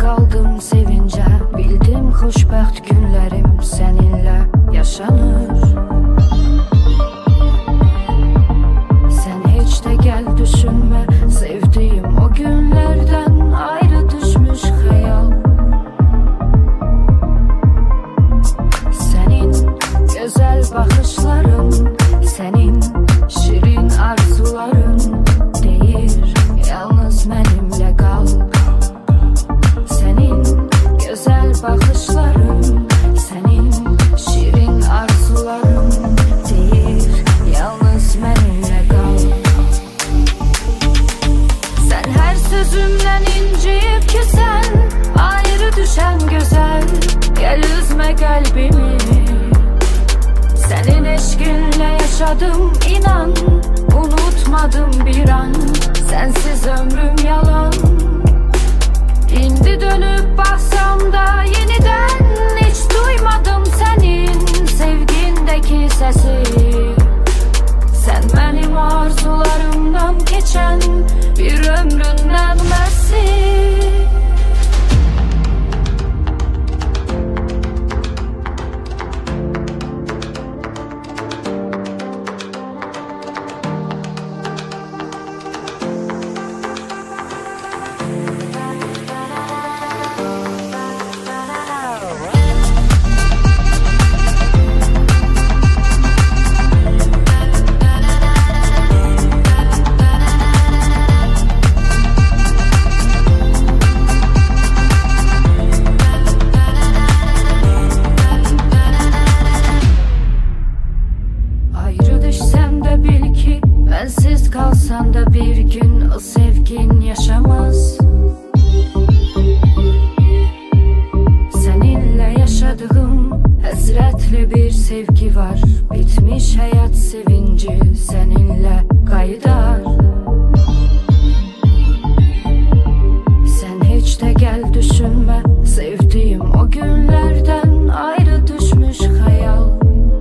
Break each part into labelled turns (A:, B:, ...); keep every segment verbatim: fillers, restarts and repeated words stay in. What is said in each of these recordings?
A: kaldım sevince. Bildim xoşbəxt günlerim seninle yaşanır. Sen hiç de gel düşünme, sevdiğim o günlerden ayrı düşmüş hayal. Senin güzel bakışların, senin şirin arzuların değil, yalnız benimle kal. Senin güzel bakışların, senin şirin arzuların değil, yalnız benimle kal. Sen her sözümden inciyip ki sen ayrı düşen güzel, gel üzme kalbimi. Senin eşkinle yaşadım inan, unutmadım bir an, sensiz ömrüm yalan. İndi dönüp baksam da yeniden hiç duymadım senin sevgindeki sesi. Sen benim arzularımdan geçen bir ömrün nəğməsi. Bensiz kalsan da bir gün o sevgin yaşamaz. Seninle yaşadığım hasretli bir sevgi var. Bitmiş hayat sevinci seninle kaydar. Sen hiç de gel düşünme, sevdiğim o günlerden ayrı düşmüş hayal.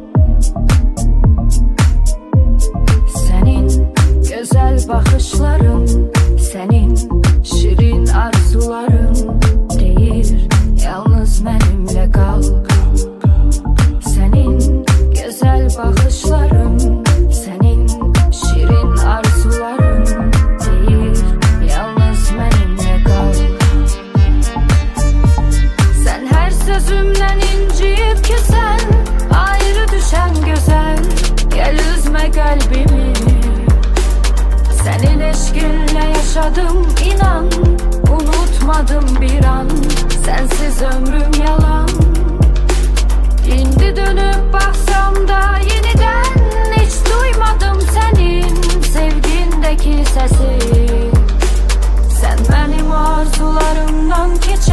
A: Güzel bakışların, senin şirin arzuların değil, yalnız benimle kal. Senin güzel bakışların, senin şirin arzuların değil, yalnız benimle kal. Sen her sözümden inciyip ki sen ayrı düşen güzel, gel üzme kalbimi. Senin eşkinle yaşadım inan, unutmadım bir an, sensiz ömrüm yalan. İndi dönüp baksam da yeniden hiç duymadım senin sevgindeki sesi. Sen benim arzularımdan geç